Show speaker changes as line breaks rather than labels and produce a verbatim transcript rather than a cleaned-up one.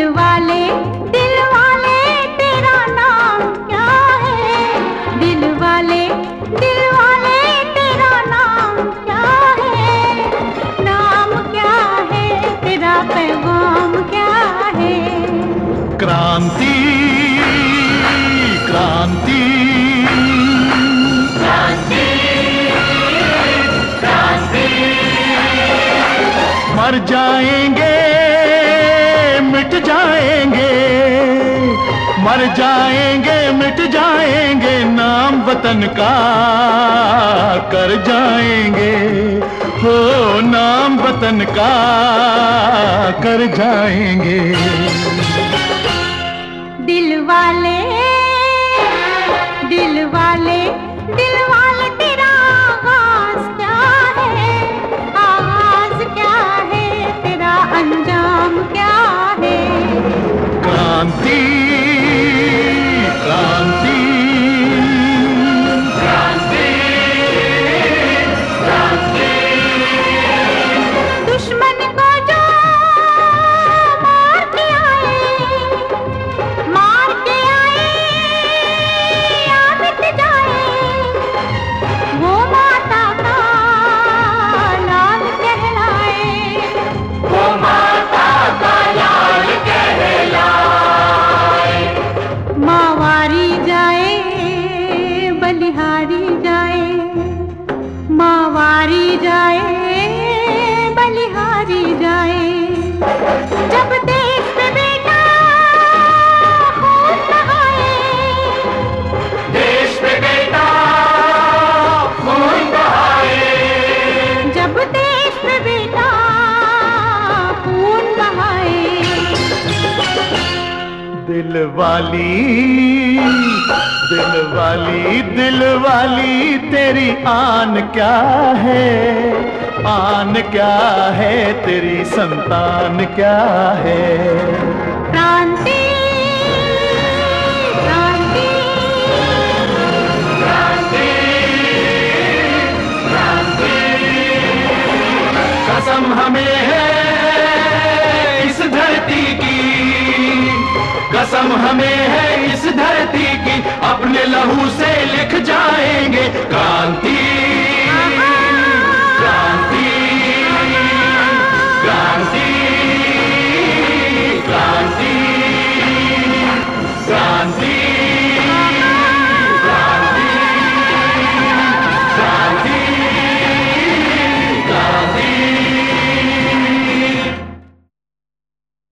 दिल वाले दिल वाले तेरा नाम क्या है? दिल वाले दिल वाले तेरा नाम क्या है? नाम क्या है तेरा, पैगाम क्या है?
क्रांति क्रांति क्रांति क्रांति। मर जाएंगे मिट जाएंगे, मर जाएंगे मिट जाएंगे, नाम वतन का कर जाएंगे, हो नाम वतन का कर जाएंगे।
दिल वाले दिल वाले दिल वाले तेरा आगाज क्या है? आगाज क्या है तेरा, अंजाम क्या है?
क्रांति क्रांति क्रांति क्रांति।
दुश्मन को जो मार के आए, मार के आए या मिट जाए, वो माता का लाल कहलाए,
वो माता का लाल कहलाए।
मावारी जाए बलिहारी जाए, मावारी जाए बलिहारी जाए, जब देश पे बेटा खून बहाए,
देश पे बेटा खून बहाए,
जब देश पे बेटा खून बहाए।
दिल वाली दिल वाली दिल वाली तेरी आन क्या है? आन क्या है तेरी, संतान क्या है?
क्रांति क्रांति
क्रांति क्रांति। कसम हमें है इस धरती की, कसम हमें है इस धरती की, अपने लहू से लिख जाएंगे क्रांति।